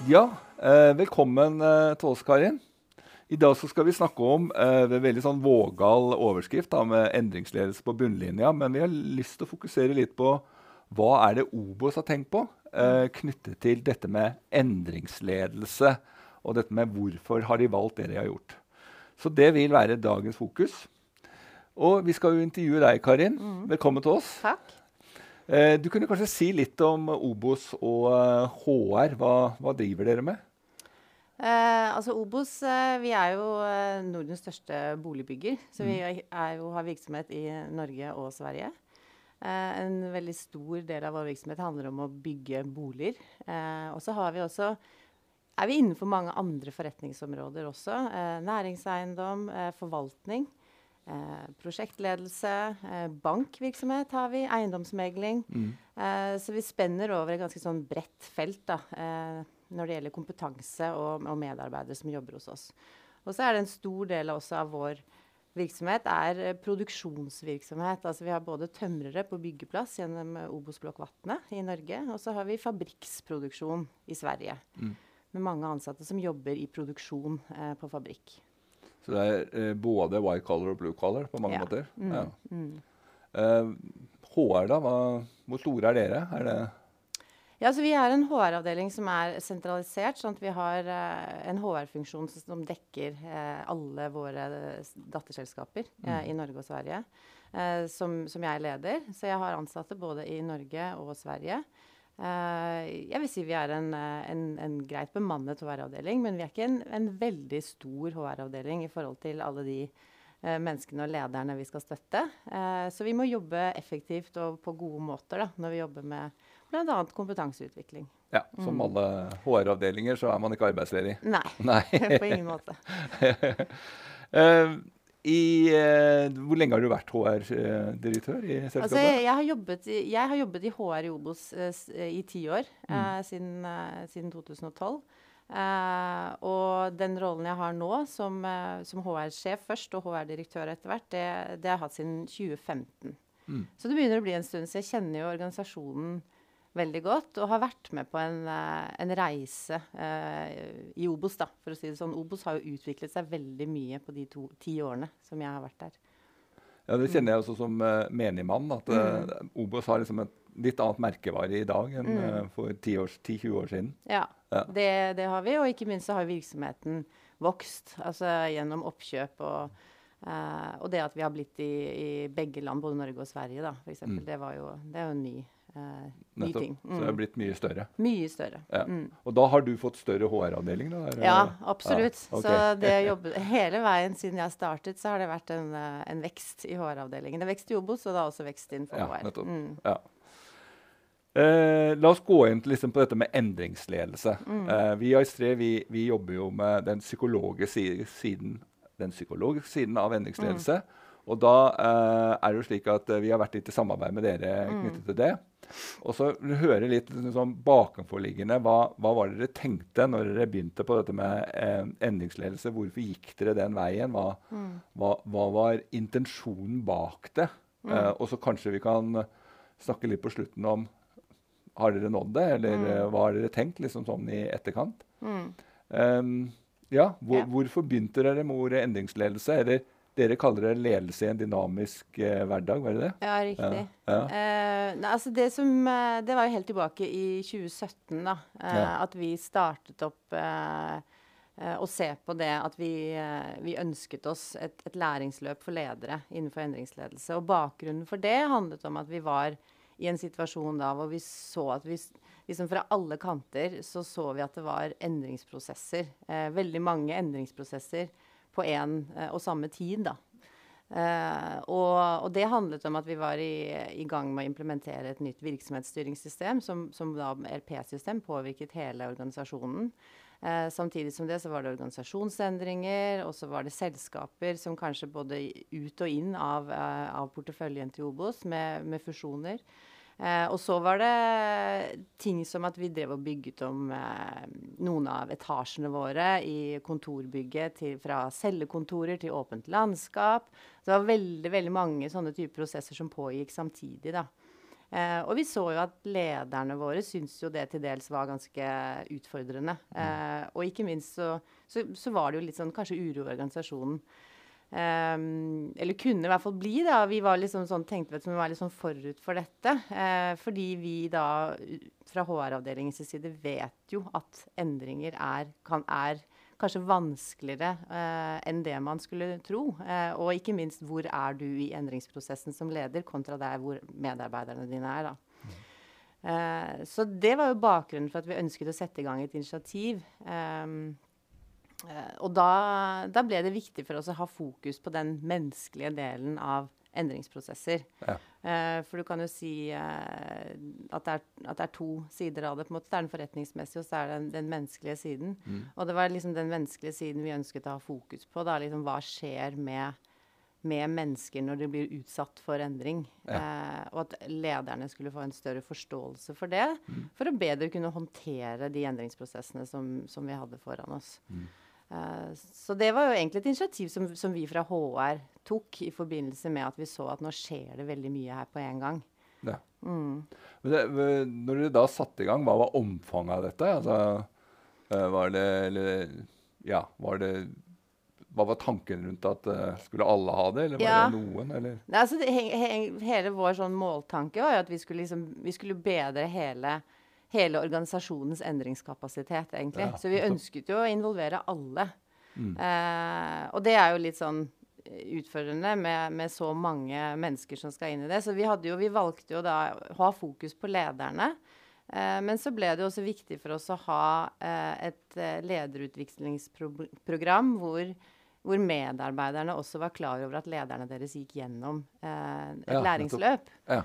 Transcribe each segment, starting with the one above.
Ja, velkommen til oss, Karin. I dag så skal vi snakke om en veldig sånn vågal overskrift da, med endringsledelse på bunnlinja, men vi har lyst til å fokusere litt på hva er det OBOS har tenkt på knyttet til dette med endringsledelse, og dette med hvorfor har de valgt det de har gjort. Så det vil være dagens fokus. Og vi skal jo intervjue deg, Karin. Velkommen til oss. Takk. Du kunne kanskje si litt om OBOS og HR. Hva driver dere med? Altså OBOS, vi er jo Nordens største boligbygger, så vi har virksomhet i Norge og Sverige. En veldig stor del av vår virksomhet handler om å bygge boliger. Og så er vi innenfor mange andre forretningsområder også. Næringseiendom, forvaltning. Prosjektledelse, bankvirksomhet har vi, eiendomsmegling. Så vi spenner over et ganske sånn bredt felt da, når det gjelder kompetanse og medarbeidere som jobber hos oss. Og så er det en stor del også av vår virksomhet er produksjonsvirksomhet. Altså vi har både tømrere på byggeplass gjennom OBOS Blokk Vatne i Norge, og så har vi fabrikksproduksjon i Sverige, med mange ansatte som jobber i produksjon på fabrikk. Så det er både white collar og blue collar på mange måter. HR da, hvor store er dere? Ja, så vi er en HR-avdeling som er sentralisert, sånn at vi har en HR-funksjon som dekker alle våre datterselskaper i Norge og Sverige, som jeg leder. Så jeg har ansatte både i Norge og Sverige. Jeg vil si vi er en greit bemannet HR-avdeling, men vi er ikke en veldig stor HR-avdeling i forhold til alle de menneskene og lederne vi skal støtte. Så vi må jobbe effektivt og på gode måter da, når vi jobber med blant annet kompetanseutvikling. Ja, som alle HR-avdelinger så er man ikke arbeidsledig. Nei. På ingen måte. Hvor lenge har du vært HR-direktør i selskapet? Altså, jeg har jobbet i HR i OBOS i 10 år, siden 2012. Og den rollen jeg har nå som HR-sjef først og HR-direktør etter hvert, det har jeg hatt siden 2015. Så det begynner å bli en stund, så jeg kjenner jo organisasjonen veldig godt, og har vært med på en reise i OBOS da, for å si det sånn. OBOS har jo utviklet seg veldig mye på de 10 årene som jeg har vært der. Ja, det kjenner jeg også som menigmann, at OBOS har liksom et litt annet merkevare i dag enn for 10-20 år siden. Ja, det har vi, og ikke minst så har virksomheten vokst, altså gjennom oppkjøp og det at vi har blitt i begge land, både Norge og Sverige da, for eksempel. Det er jo en ny ting. Så det har blitt mye større. Mye større. Ja. Og da har du fått større HR-avdeling da? Ja, absolutt. Ja, okay. Så det å jobbe hele veien siden jeg startet, så har det vært en vekst i HR-avdelingen. Det vekst i OBOS, og da også vekst innenfor HR. Ja, nettopp. Ja. La oss gå inn liksom på dette med endringsledelse. Vi i Aistre, vi jobber jo med den psykologiske siden av endringsledelse. Og da er det jo slik at vi har vært litt i samarbeid med dere knyttet til det. Og så høre litt sånn bakenforliggende, hva var det dere tenkte når dere begynte på dette med endringsledelse? Hvorfor gikk dere den veien? Hva var intensjonen bak det? Og så kanskje vi kan snakke litt på slutten om, har dere nådd det? Eller hva har dere tenkt liksom sånn i etterkant? Hvorfor begynte dere med ordet endringsledelse? Eller dere kaller det ledelse i en dynamisk hverdag, var det det? Ja, riktig. Altså det var jo helt tilbake i 2017 da, at vi startet opp å se på det at vi ønsket oss et læringsløp for ledere innenfor endringsledelse. Og bakgrunnen for det handlet om at vi var i en situasjon da hvor vi så at liksom fra alle kanter så vi at det var endringsprosesser, veldig mange endringsprosesser på en og samme tid da. Og det handlet om at vi var i gang med å implementere et nytt virksomhetsstyringssystem som da ERP-system påvirket hele organisasjonen. Samtidig som det så var det organisasjonsendringer, og så var det selskaper som kanskje både ut og inn av porteføljen til OBOS med fusjoner. Og så var det ting som at vi drev og bygget om noen av etasjene våre i kontorbygget fra cellekontorer til åpent landskap. Så det var veldig, veldig mange sånne typer prosesser som pågikk samtidig da. Og vi så jo at lederne våre syntes jo det til dels var ganske utfordrende. Og ikke minst så var det jo litt sånn kanskje uro i organisasjonen. Eller kunne i hvert fall bli da. Vi var liksom sånn, tenkte vi var litt sånn forut for dette. Fordi vi da fra HR-avdelingens side vet jo at endringer er kanskje vanskeligere enn det man skulle tro. Og ikke minst, hvor er du i endringsprosessen som leder, kontra der hvor medarbeiderne dine er da. Så det var jo bakgrunnen for at vi ønsket å sette i gang et initiativ. Og da ble det viktig for oss å ha fokus på den menneskelige delen av endringsprosesser. Ja. For du kan jo si at det er to sider av det. På en måte. Det er den forretningsmessige, og så er det den menneskelige siden. Og det var liksom den menneskelige siden vi ønsket å ha fokus på. Da, liksom, hva skjer med mennesker når de blir utsatt for endring? Ja. Og at lederne skulle få en større forståelse for det, for å bedre kunne håndtere de endringsprosessene som vi hadde foran oss. Så det var jo egentlig et initiativ som vi fra HR tok i forbindelse med at vi så at nå skjer det veldig mye her på en gang. Ja. Men når dere da satte i gang, hva var omfanget av dette? Altså, hva var tanken rundt at skulle alle ha det, eller var det noen? Eller? Altså, hele vår sånn måltanke var jo at vi skulle bedre hele organisasjonens endringskapasitet, egentlig. Ja, så vi ønsket jo å involvere alle. Og det er jo litt sånn utfordrende med så mange mennesker som skal inn i det. Så vi valgte jo da å ha fokus på lederne. Men så ble det jo også viktig for oss å ha et lederutviklingsprogram hvor medarbeiderne også var klar over at lederne deres gikk gjennom et læringsløp. Ja.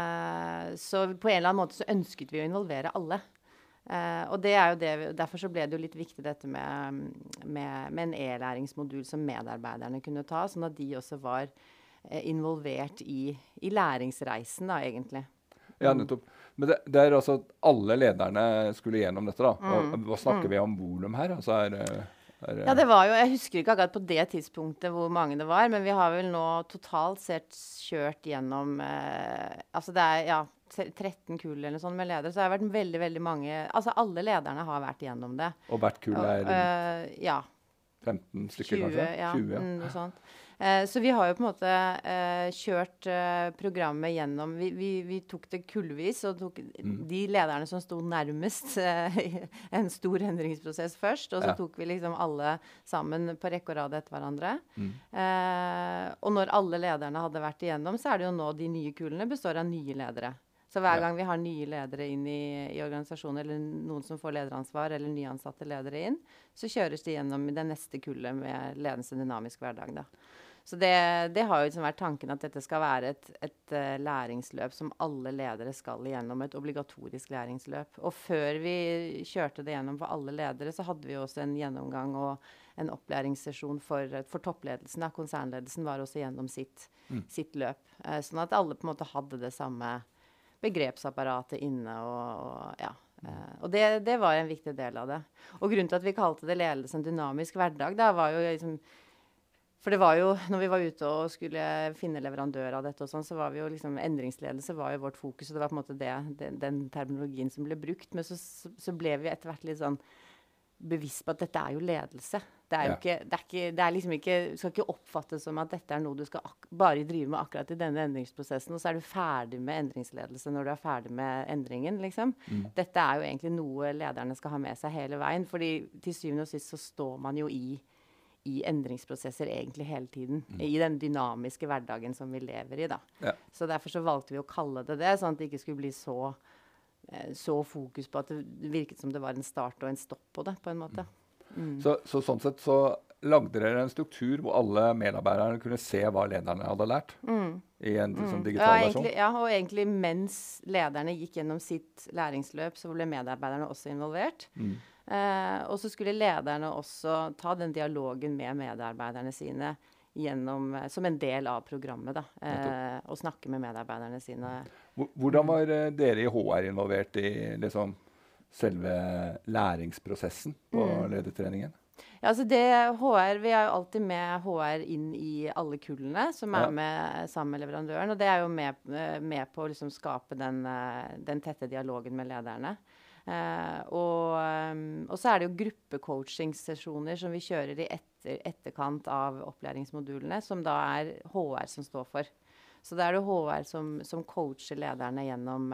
Så på en eller annen måte så ønsket vi å involvere alle. Og det er jo derfor så ble det jo litt viktig dette med en e-læringsmodul som medarbeiderne kunne ta, sånn at de også var involvert i læringsreisen da, egentlig. Ja, nettopp. Men det er altså at alle lederne skulle gjennom dette da. Og hva snakker vi om volum her? Altså ja, det var jo, jeg husker ikke akkurat på det tidspunktet hvor mange det var, men vi har vel nå totalt sett kjørt gjennom, altså det er 13 kull eller noe sånt med ledere, så det har vært veldig, veldig mange, altså alle lederne har vært gjennom det. Og hvert kull er ja. 15 stykker 20, kanskje? 20, ja. Noe sånt. Så vi har jo på en måte kjørt programmet gjennom, vi tok det kullvis, og tok de lederne som stod nærmest en stor endringsprosess først, og så tok vi liksom alle sammen på rekke og rad etter hverandre. Og når alle lederne hadde vært igjennom, så er det jo nå de nye kullene består av nye ledere. Så hver gang vi har nye ledere inn i organisasjonen, eller noen som får lederansvar, eller nyansatte ledere inn, så kjøres de gjennom i det neste kullet med ledelse dynamisk hverdag da. Så det har jo liksom vært tanken at dette skal være et læringsløp som alle ledere skal igjennom, et obligatorisk læringsløp. Og før vi kjørte det gjennom for alle ledere, så hadde vi også en gjennomgang og en opplæringssesjon for toppledelsen. Konsernledelsen var også gjennom sitt løp. Sånn at alle på en måte hadde det samme begrepsapparatet inne. Og det var en viktig del av det. Og grunnen til at vi kalte det ledelse en dynamisk hverdag, da var jo liksom for det var jo, når vi var ute og skulle finne leverandør av dette og sånn, så var vi jo liksom, endringsledelse var jo vårt fokus, og det var på en måte den terminologien som ble brukt. Men så ble vi etter hvert litt sånn bevisst på at dette er jo ledelse. Det er jo det er liksom ikke, skal ikke oppfattes som at dette er noe du skal bare drive med akkurat i denne endringsprosessen, og så er du ferdig med endringsledelse når du er ferdig med endringen, liksom. Dette er jo egentlig noe lederne skal ha med seg hele veien, fordi til syvende og sist så står man jo i endringsprosesser egentlig hele tiden, i den dynamiske hverdagen som vi lever i da. Ja. Så derfor så valgte vi å kalle det, sånn at det ikke skulle bli så fokus på at det virket som det var en start og en stopp på det, på en måte. Så sånn sett så lagde dere en struktur hvor alle medarbeiderne kunne se hva lederne hadde lært i en sånn digital versjon? Ja, og egentlig mens lederne gikk gjennom sitt læringsløp, så ble medarbeiderne også involvert. Og så skulle lederne også ta den dialogen med medarbeiderne sine som en del av programmet da, og snakke med medarbeiderne sine. Hvordan var dere i HR involvert i liksom, selve læringsprosessen på ledertreningen? Ja, altså vi er jo alltid med HR inn i alle kullene som er med sammen med leverandøren, og det er jo med på å liksom skape den tette dialogen med lederne. Og så er det jo gruppecoachingssesjoner som vi kjører i etterkant av opplæringsmodulene, som da er HR som står for. Så da er det HR som coacher lederne gjennom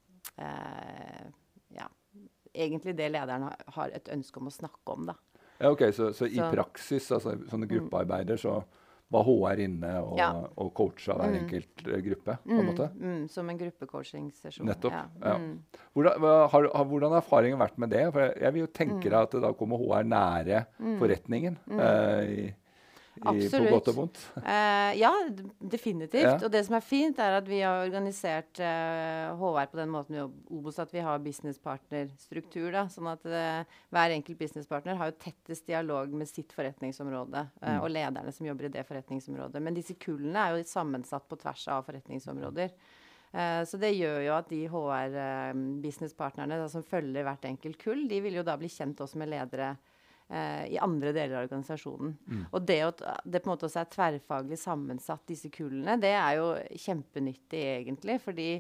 egentlig det lederen har et ønske om å snakke om, da. Ja, ok, så i praksis, altså sånne gruppearbeider, så var HR inne og coacha hver enkelt gruppe, på en måte? Som en gruppecoachingssesjon. Nettopp, ja. Hvordan har erfaringen vært med det? For jeg vil jo tenke deg at da kommer HR nære forretningen på godt og vondt. Ja, definitivt. Ja. Og det som er fint er at vi har organisert HR på den måten at vi har businesspartnerstruktur, da, sånn at hver enkelt businesspartner har jo tettest dialog med sitt forretningsområde, og lederne som jobber i det forretningsområdet. Men disse kullene er jo sammensatt på tvers av forretningsområder. Så det gjør jo at de HR-businesspartnerne som følger hvert enkelt kull, de vil jo da bli kjent også med ledere i andre deler av organisasjonen. Og det på en måte også er tverrfaglig sammensatt, disse kullene, det er jo kjempenyttig egentlig, fordi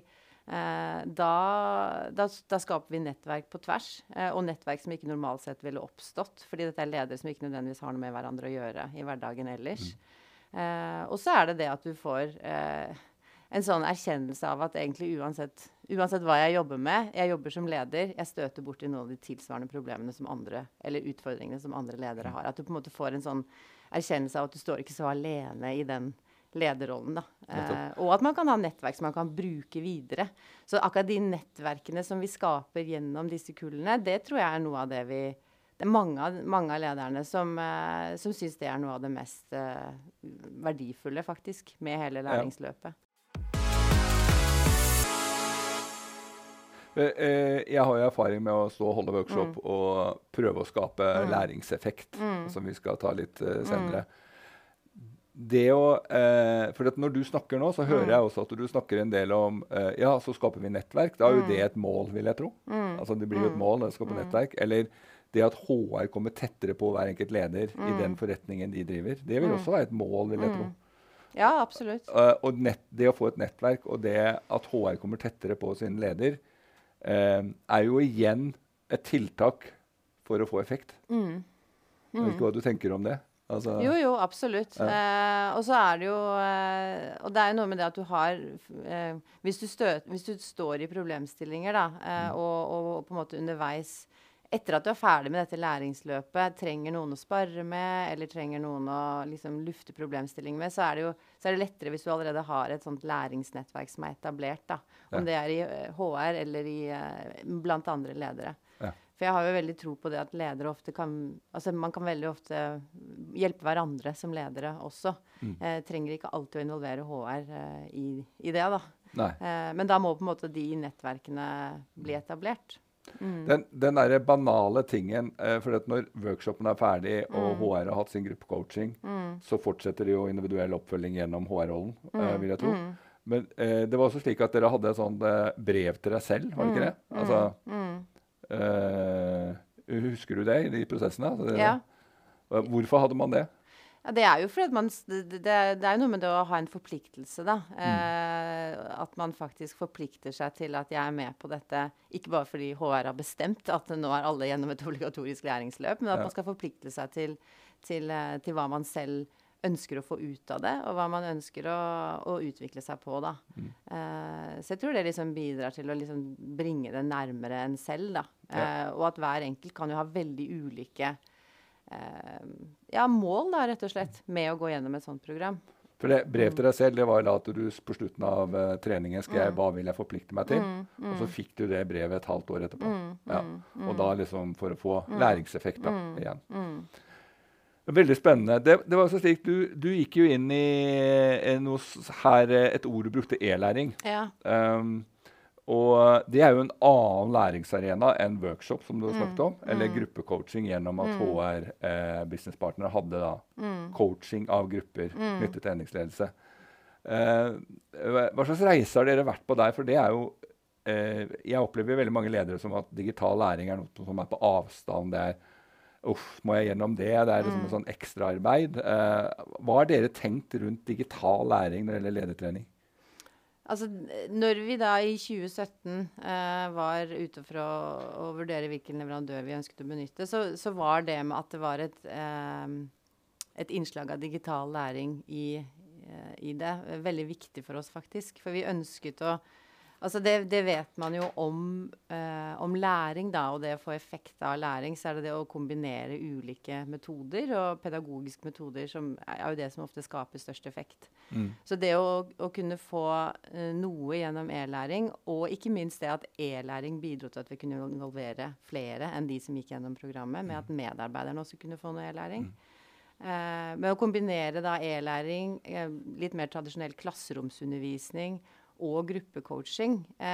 da skaper vi nettverk på tvers, og nettverk som ikke normalt sett ville oppstått, fordi dette er ledere som ikke nødvendigvis har noe med hverandre å gjøre i hverdagen ellers. Og så er det at du får en sånn erkjennelse av at egentlig uansett hva jeg jobber med, jeg jobber som leder, jeg støter bort i noen av de tilsvarende problemene som eller utfordringene som andre ledere har. At du på en måte får en sånn erkjennelse av at du står ikke så alene i den lederrollen, da. Og at man kan ha nettverk som man kan bruke videre. Så akkurat de nettverkene som vi skaper gjennom disse kullene, det tror jeg er noe av det er mange av lederne som synes det er noe av det mest verdifulle, faktisk, med hele læringsløpet. Jeg har jo erfaring med å stå og holde workshop og prøve å skape læringseffekt, som vi skal ta litt senere. For når du snakker nå, så hører jeg også at du snakker en del om så skaper vi nettverk. Da er jo det et mål, vil jeg tro. Altså det blir jo et mål å skape nettverk. Eller det at HR kommer tettere på hver enkelt leder i den forretningen de driver. Det vil også være et mål, vil jeg tro. Ja, absolutt. Og det å få et nettverk, og det at HR kommer tettere på sin leder, er jo igjen et tiltak for å få effekt. Jeg vet ikke hva du tenker om det? Altså, jo, absolutt. Og så er det jo og det er jo noe med det at du har hvis du står i problemstillinger da, og på en måte underveis etter at du er ferdig med dette læringsløpet, trenger noen å spare med, eller trenger noen å liksom lufte problemstilling med, så er det lettere hvis du allerede har et sånt læringsnettverk som er etablert, da. Om det er i HR eller blant andre ledere. Ja. For jeg har jo veldig tro på det at ledere ofte man kan veldig ofte hjelpe hverandre som ledere også. Trenger ikke alltid å involvere HR i det, da. Men da må på en måte de nettverkene bli etablert. Den der banale tingen, for at når workshopen er ferdig og HR har hatt sin gruppecoaching, så fortsetter det jo individuell oppfølging gjennom HR-rollen, vil jeg tro. Men det var også slik at dere hadde et sånt brev til deg selv, var det ikke det? Altså, husker du det i de prosessene? Ja. Hvorfor hadde man det? Ja, det er jo fordi det er jo noe med det å ha en forpliktelse, da. At man faktisk forplikter seg til at jeg er med på dette, ikke bare fordi HR har bestemt at nå er alle gjennom et obligatorisk læringsløp, men at man skal forplikte seg til hva man selv ønsker å få ut av det, og hva man ønsker å utvikle seg på, da. Så jeg tror det liksom bidrar til å liksom bringe det nærmere en selv, da. Og at hver enkelt kan jo ha veldig ulike mål, da, rett og slett, med å gå gjennom et sånt program. For det brev til deg selv, det var da at du på slutten av treningen skrev hva vil jeg forplikte meg til, og så fikk du det brevet et halvt år etterpå. Og da liksom for å få læringseffekt da, igjen. Veldig spennende. Det var så slik, du gikk jo inn i et ord du brukte, e-læring. Ja. Og det er jo en annen læringsarena enn workshop, som du har snakket om, eller gruppecoaching gjennom at HR-businesspartnere hadde da coaching av grupper knyttet til endringsledelse. Hva slags reise har dere vært på der? For det er jo jeg opplever veldig mange ledere som at digital læring noe som på avstand. Det må jeg gjennom det? Det liksom en sånn ekstraarbeid. Hva har dere tenkt rundt digital læring når det gjelder ledertrening? Altså, når vi da i 2017 var ute for å vurdere hvilken leverandør vi ønsket å benytte, så var det med at det var et innslag av digital læring i det veldig viktig for oss faktisk. For vi ønsket altså det vet man jo om læring da, og det å få effekt av læring, så det å kombinere ulike metoder, og pedagogiske metoder som jo det som ofte skaper størst effekt. Så det å kunne få noe gjennom e-læring, og ikke minst det at e-læring bidro til at vi kunne involvere flere enn de som gikk gjennom programmet, med at medarbeiderne også kunne få noe e-læring. Med å kombinere da e-læring, litt mer tradisjonell klasseromsundervisning, og gruppecoaching,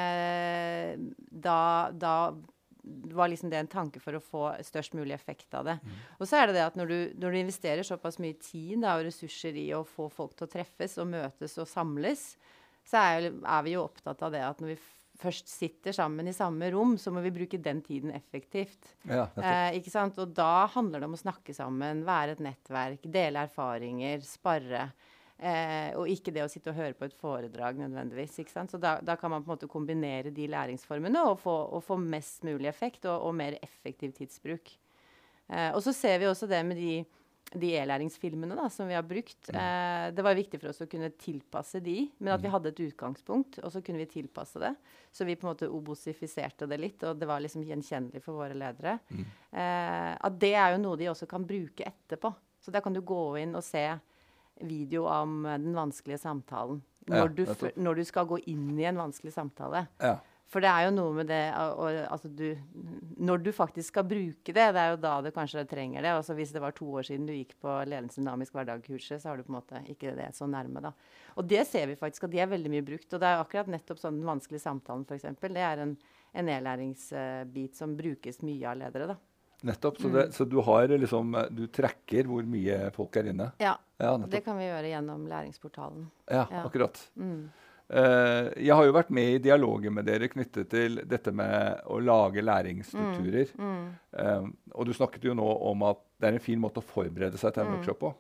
da var liksom det en tanke for å få størst mulig effekt av det. Og så det at når du investerer såpass mye tid da, og ressurser i å få folk til å treffes og møtes og samles, så vi jo opptatt av det at når vi først sitter sammen i samme rom, så må vi bruke den tiden effektivt. Ja, ikke sant? Og da handler det om å snakke sammen, være et nettverk, dele erfaringer, sparre, og ikke det å sitte og høre på et foredrag nødvendigvis, ikke sant? Så da kan man på en måte kombinere de læringsformene og få mest mulig effekt og mer effektiv tidsbruk. Og så ser vi også det med de e-læringsfilmene da, som vi har brukt. Det var viktig for oss å kunne tilpasse de, men at vi hadde et utgangspunkt, og så kunne vi tilpasse det. Så vi på en måte obosifiserte det litt, og det var liksom gjenkjennelig for våre ledere. At det jo noe de også kan bruke etterpå. Så der kan du gå inn og se video om den vanskelige samtalen. Når du skal gå inn i en vanskelig samtale. Ja. For det jo noe med det, altså når du faktisk skal bruke det, det jo da du kanskje trenger det. Altså hvis det var 2 år siden du gikk på ledelse dynamisk hverdag-kurset, så har du på en måte ikke det så nærme da. Og det ser vi faktisk, at de veldig mye brukt. Og det akkurat nettopp sånn den vanskelige samtalen, for eksempel. Det en e-læringsbit som brukes mye av ledere da. Nettopp, så du har liksom, du trekker hvor mye folk inne. Ja, det kan vi gjøre gjennom læringsportalen. Ja, akkurat. Jeg har jo vært med i dialoger med dere knyttet til dette med å lage læringsstrukturer. Og du snakket jo nå om at det en fin måte å forberede seg til en workshop på.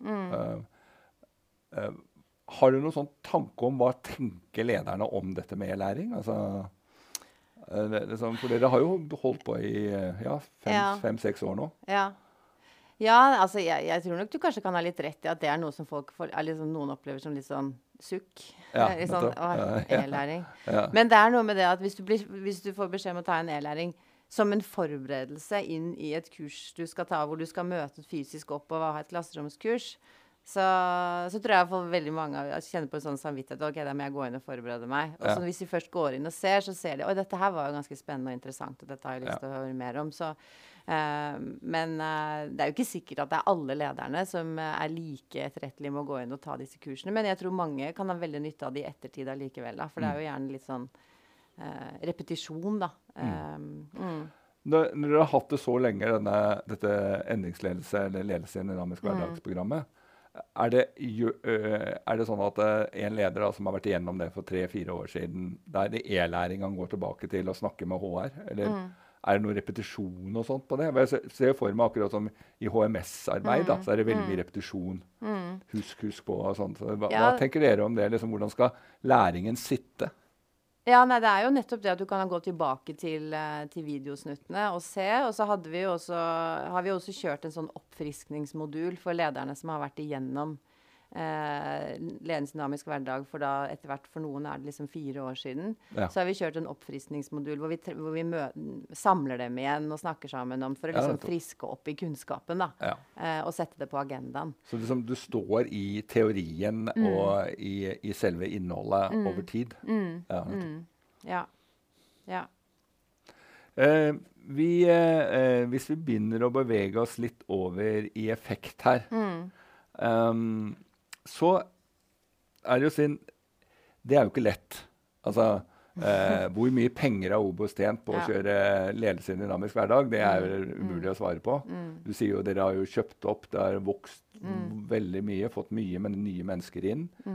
Har du noen sånn tanke om hva tenker lederne om dette med læring? Altså... for dere har jo holdt på i 5-6 år nå. Ja, altså jeg tror nok du kanskje kan ha litt rett i at det noe som folk liksom, noen opplever som litt sånn sukk. Litt sånn e-læring. Men det noe med det at hvis du får beskjed om å ta en e-læring som en forberedelse inn i et kurs du skal ta, hvor du skal møte fysisk opp og ha et klasseromskurs, så tror jeg for veldig mange kjenner på en sånn samvittighet, ok, da må jeg gå inn og forberede meg. Og så hvis de først går inn og ser, så ser de, oi, dette her var jo ganske spennende og interessant, og dette har jeg lyst til å høre mer om. Så, men det jo ikke sikkert at det alle lederne som like etterrettelige med å gå inn og ta disse kursene, men jeg tror mange kan ha veldig nytte av det i ettertid allikevel, da, for det jo gjerne litt sånn repetisjon, da. Når dere har hatt det så lenge, dette endringsledelse, eller ledelse i dynamisk hverdagsprogrammet, det sånn at en leder da, som har vært igjennom det for 3-4 år siden, det det e-læring han går tilbake til å snakke med HR? Eller det noe repetisjon og sånt på det? Jeg ser for meg akkurat som i HMS-arbeid, da, så det veldig mye repetisjon. Husk på og sånt. Så hva tenker dere om det? Liksom, hvordan skal læringen sitte? Ja, nei, det jo nettopp det at du kan gå tilbake til videosnuttene og se, og så har vi også kjørt en sånn oppfriskningsmodul for lederne som har vært igjennom ledelse dynamisk hverdag, for da etter hvert for noen det liksom 4 år siden. Så har vi kjørt en oppfriskningsmodul hvor vi samler dem igjen og snakker sammen om for å liksom friske opp i kunnskapen da, og sette det på agendaen. Så liksom, du står i teorien og i selve innholdet over tid? Ja. Hvis vi begynner å bevege oss litt over i effekt her, så det jo det jo ikke lett. Altså, hvor mye penger har Obos tjent på å kjøre ledelse i dynamisk hverdag, det umulig å svare på. Du sier jo, dere har jo kjøpt opp, det har vokst veldig mye, fått mye nye mennesker inn.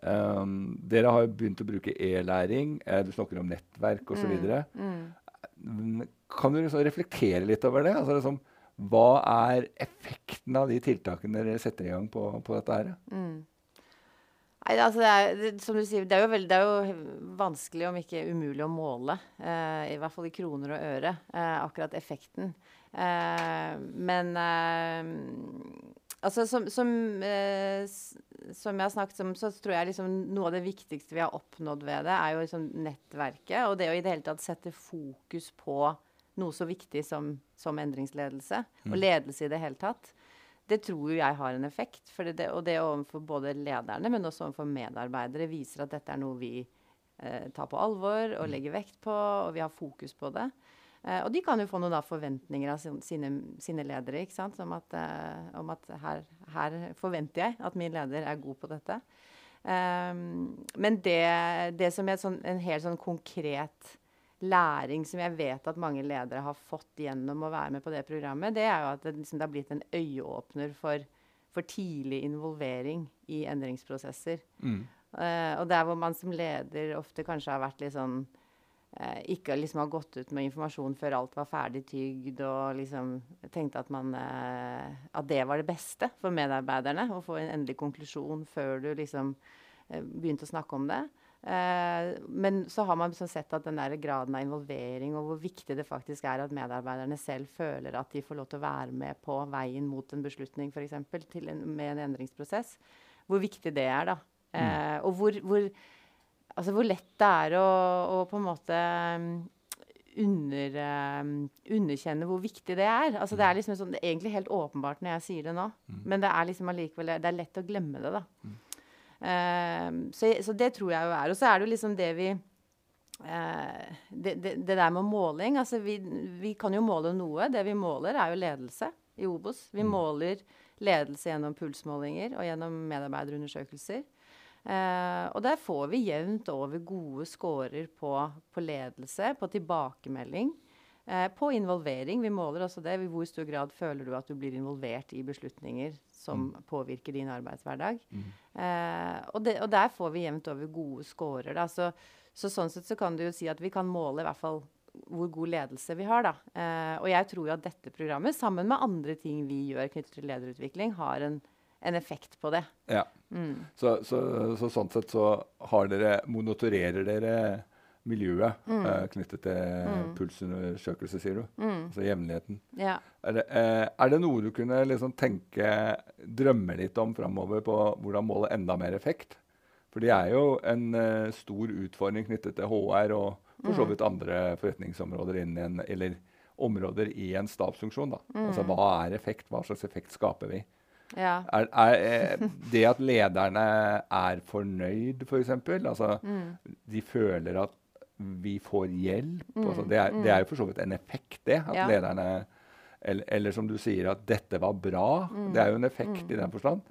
Dere har jo begynt å bruke e-læring, du snakker om nettverk og så videre. Kan du liksom reflektere litt over det? Altså liksom, hva er effekten av de tiltakene dere setter i gang på dette her? Nei, altså som du sier, det er jo vanskelig, om ikke umulig, å måle. I hvert fall i kroner og øre, akkurat effekten. Men altså, som jeg har snakket om, så tror jeg liksom noe av det viktigste vi har oppnådd ved det, er jo liksom nettverket, og det å i det hele tatt sette fokus på noe så viktig som endringsledelse, og ledelse i det hele tatt. Det tror jo jeg har en effekt, og det overfor både lederne, men også overfor medarbeidere, viser at dette er noe vi tar på alvor og legger vekt på, og vi har fokus på det. Og de kan jo få noen forventninger av sine ledere, ikke sant? Om at her forventer jeg at min leder er god på dette. Men det som er en helt sånn konkret læring som jeg vet at mange ledere har fått gjennom å være med på det programmet, det er jo at det har blitt en øyeåpner for tidlig involvering i endringsprosesser. Og der hvor man som leder ofte kanskje har vært litt sånn ikke liksom har gått ut med informasjon før alt var ferdig tygd, og liksom tenkte at det var det beste for medarbeiderne, å få en endelig konklusjon før du liksom begynte å snakke om det. Men så har man liksom sett at den der graden av involvering, og hvor viktig det faktisk er at medarbeiderne selv føler at de får lov til å være med på veien mot en beslutning, for eksempel, med en endringsprosess, hvor viktig det er da. Og hvor lett det er å på en måte underkjenne hvor viktig det er. Altså det er liksom sånn, det er egentlig helt åpenbart når jeg sier det nå, men det er liksom allikevel, det er lett å glemme det da. Så det tror jeg jo er. Og så er det jo liksom det vi det der med måling, altså vi kan jo måle noe. Det vi måler er jo ledelse i Obos. Vi måler ledelse gjennom pulsmålinger og gjennom medarbeiderundersøkelser. Og der får vi jevnt over gode scorer på ledelse, på tilbakemelding, på involvering. Vi måler også det. I hvor stor grad føler du at du blir involvert i beslutninger som påvirker din arbeidshverdag. Og der får vi jevnt over gode scorer. Da. Så sånn sett så kan du jo si at vi kan måle i hvert fall hvor god ledelse vi har. Da. Og jeg tror jo at dette programmet, sammen med andre ting vi gjør knyttet til lederutvikling, har en effekt på det. Ja. Så sånn sett så monitorerer dere miljøet knyttet til pulsundersøkelse, sier du? Altså jevnligheten. Ja. Er det noe du kunne liksom drømme litt om fremover på hvordan måle enda mer effekt? For det er jo en stor utfordring knyttet til HR og for så vidt andre forretningsområder eller områder i en stabsfunksjon. Da. Altså hva er effekt? Hva slags effekt skaper vi? Ja. Er det at lederne er fornøyd, for eksempel, altså de føler at vi får hjelp, altså det er jo for så vidt en effekt det, at lederne, eller som du sier at dette var bra, det er jo en effekt i den forstand.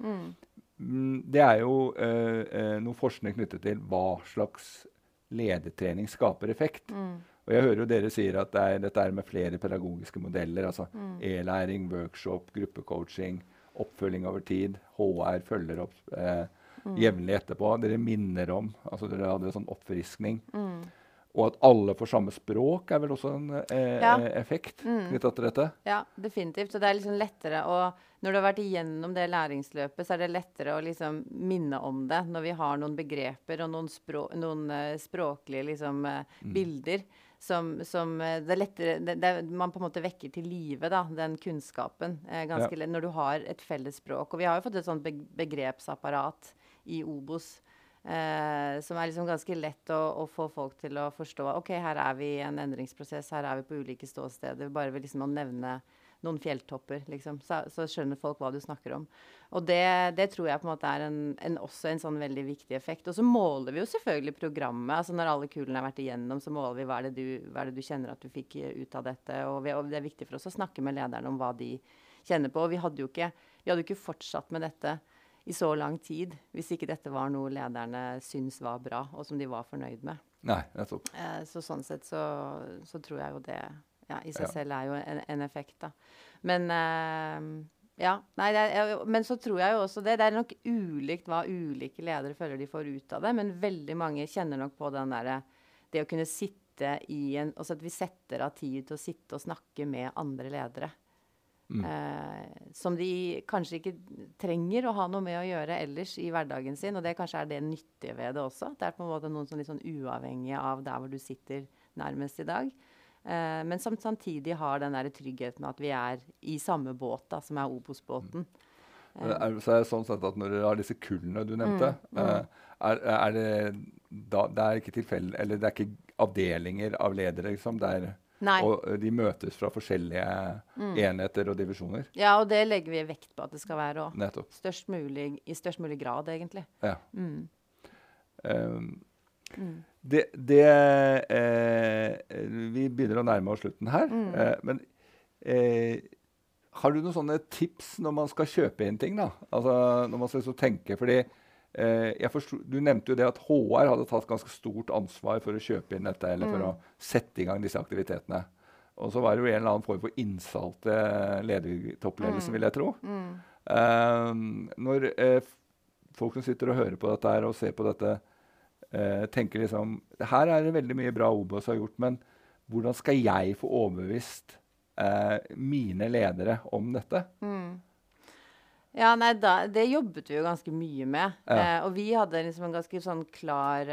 Det er jo noe forskning knyttet til hva slags ledertrening skaper effekt. Og jeg hører jo dere sier at dette er med flere pedagogiske modeller, altså e-læring, workshop, gruppecoaching, oppfølging over tid, HR følger opp jevnlig etterpå. Dere minner om, altså dere hadde en sånn oppfriskning. Og at alle får samme språk er vel også en effekt knyttet til dette? Ja, definitivt. Så det er liksom lettere når du har vært igjennom det læringsløpet, så er det lettere å liksom minne om det når vi har noen begreper og noen språklige liksom, bilder som det er lettere, man på en måte vekker til live da, den kunnskapen ganske lett når du har et felles språk. Og vi har jo fått et sånt begrepsapparat i Obos som er liksom ganske lett å få folk til å forstå. Ok, her er vi i en endringsprosess, her er vi på ulike ståsteder. Bare ved liksom å nevne noen fjelltopper, liksom, så skjønner folk hva du snakker om. Og det tror jeg på en måte er også en sånn veldig viktig effekt. Og så måler vi jo selvfølgelig programmet. Altså når alle kulene har vært igjennom, så måler vi hva er det du kjenner at du fikk ut av dette. Og det er viktig for oss å snakke med lederne om hva de kjenner på. Og vi hadde jo ikke fortsatt med dette i så lang tid, hvis ikke dette var noe lederne syns var bra, og som de var fornøyd med. Nei, nettopp. Så sånn sett så tror jeg jo det i seg selv er jo en effekt, da. Men Ja, nei, men så tror jeg jo også det. Det er nok ulikt hva ulike ledere føler de får ut av det, men veldig mange kjenner nok på den der, det å kunne sitte altså at vi setter av tid til å sitte og snakke med andre ledere. Som de kanskje ikke trenger å ha noe med å gjøre ellers i hverdagen sin, og det kanskje er det nyttige ved det også. Det er på en måte noen som litt sånn uavhengige av der hvor du sitter nærmest i dag. Men som samtidig har den der tryggheten med at vi er i samme båt, da, som er Obos-båten. Så er det sånn sett at når dere har disse kullene du nevnte, er det er ikke tilfelle, eller det er ikke avdelinger av ledere, liksom, og de møtes fra forskjellige enheter og divisjoner? Ja, og det legger vi vekt på at det skal være også. Nettopp. I størst mulig grad, egentlig. Ja. Vi begynner å nærme oss slutten her, men har du noen sånne tips når man skal kjøpe inn ting, da? Altså når man skal så tenke, fordi du nevnte jo det at HR hadde tatt ganske stort ansvar for å kjøpe inn dette, eller for å sette i gang disse aktivitetene. Og så var det jo en eller annen form for innsalg til toppledelsen, vil jeg tro. Når folk som sitter og hører på dette her og ser på dette, tenker liksom, her er det veldig mye bra Obos har gjort, men hvordan skal jeg få overbevist mine ledere om dette? Ja, nei, det jobbet vi jo ganske mye med. Og vi hadde liksom en ganske sånn klar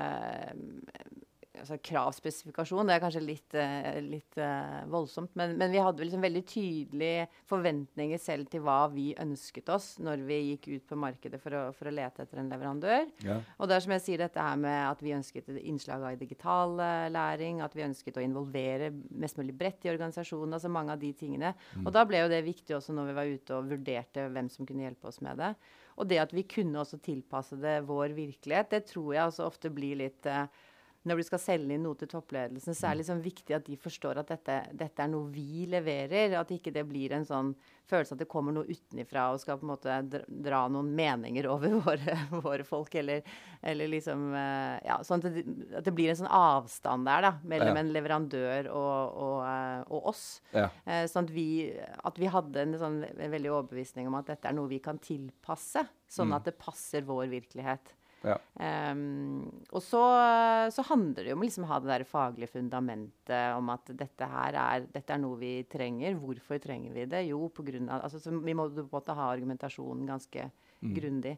kravspesifikasjon. Det er kanskje litt voldsomt, men vi hadde liksom veldig tydelige forventninger selv til hva vi ønsket oss når vi gikk ut på markedet for å lete etter en leverandør. Ja. Og det er som jeg sier, dette her med at vi ønsket et innslag av digital læring, at vi ønsket å involvere mest mulig bredt i organisasjonen, altså mange av de tingene. Og da ble jo det viktig også når vi var ute og vurderte hvem som kunne hjelpe oss med det. Og det at vi kunne også tilpasse det vår virkelighet, det tror jeg også ofte blir litt når du skal selge inn noe til toppledelsen, så er det liksom viktig at de forstår at dette er noe vi leverer, at ikke det blir en sånn følelse at det kommer noe utenifra og skal på en måte dra noen meninger over våre folk, eller liksom, sånn at det blir en sånn avstand der da, mellom en leverandør og oss. Ja. Sånn at vi hadde en sånn veldig overbevisning om at dette er noe vi kan tilpasse, sånn at det passer vår virkelighet. Ja. Og så handler det jo om liksom å ha det der faglige fundamentet om at dette er noe vi trenger. Hvorfor trenger vi det? Jo, på grunn av, altså, vi må på en måte ha argumentasjonen ganske grundig.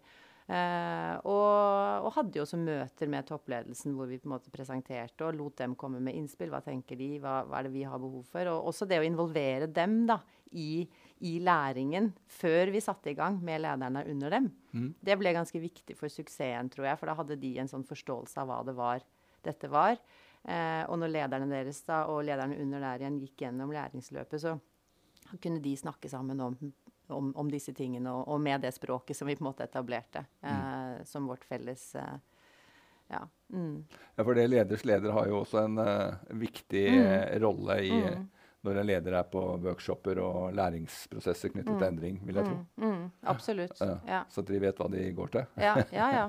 Og hadde jo også møter med toppledelsen hvor vi på en måte presenterte og lot dem komme med innspill. Hva tenker de? Hva er det vi har behov for? Og også det å involvere dem da, i læringen før vi satte i gang med lederne under dem. Det ble ganske viktig for suksessen, tror jeg, for da hadde de en sånn forståelse av hva dette var. Og når lederne deres da, og lederne under der igjen gikk gjennom læringsløpet, så kunne de snakke sammen om disse tingene, og med det språket som vi på en måte etablerte som vårt felles Ja, for det leders leder har jo også en viktig rolle i når en leder er på workshoper og læringsprosesser knyttet til endring, vil jeg tro. Absolutt. Ja. Så de vet hva de går til. Ja.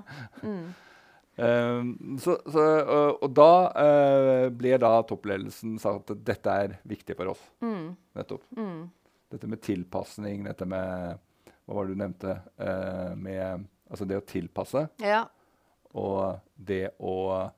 Og da ble da toppledelsen sagt at dette er viktig for oss. Nettopp. Dette med tilpasning, dette med, hva var det du nevnte, med altså det å tilpasse, og det å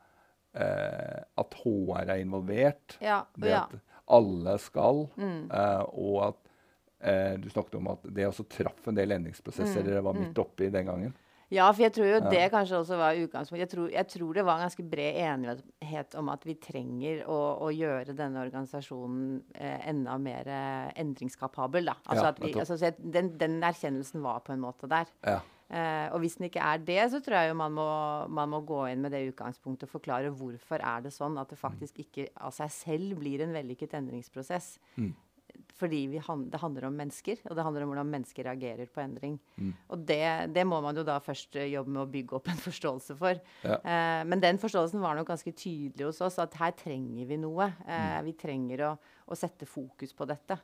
at HR er involvert, det at alle skal, og at du snakket om at det også traff en del endringsprosesser dere var midt oppe i den gangen. Ja, for jeg tror jo det kanskje også var utgangspunkt. Jeg tror det var en ganske bred enighet om at vi trenger å gjøre denne organisasjonen enda mer endringskapabel. Da. Altså den erkjennelsen var på en måte der. Ja. Og hvis den ikke er det, så tror jeg jo man må gå inn med det utgangspunktet og forklare hvorfor er det sånn at det faktisk ikke av seg selv blir en vellykket endringsprosess. Fordi det handler om mennesker, og det handler om hvordan mennesker reagerer på endring. Og det må man jo da først jobbe med å bygge opp en forståelse for. Ja. Men den forståelsen var nok ganske tydelig hos oss, at her trenger vi noe. Vi trenger å sette fokus på dette.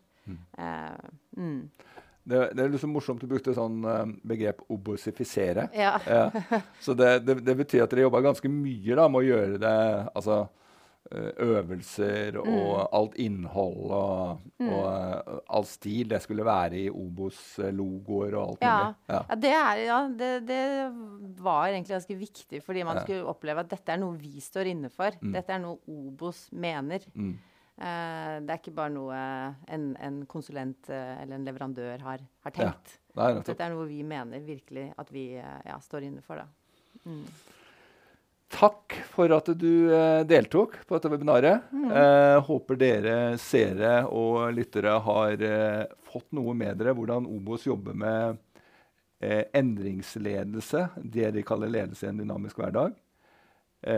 Det er liksom morsomt du brukte sånn begrep obosifisere. Ja. Så det betyr at dere jobber ganske mye da, med å gjøre det, altså øvelser og alt innhold og all stil. Det skulle være i Obos-logoer og alt mulig. Det var egentlig ganske viktig, fordi man skulle oppleve at dette noe vi står inne for. Dette noe Obos mener. Det ikke bare noe en konsulent eller en leverandør har tenkt. Dette noe vi mener virkelig at vi står inne for. Da. Takk for at du deltok på dette webinaret. Håper dere seere og lyttere har fått noe med dere hvordan Obos jobber med endringsledelse, det de kaller ledelse i en dynamisk hverdag.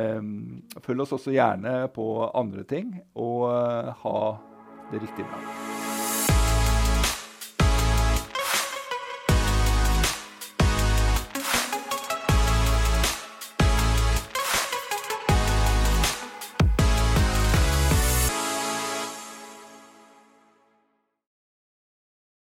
Følg oss også gjerne på andre ting, og ha det riktig bra.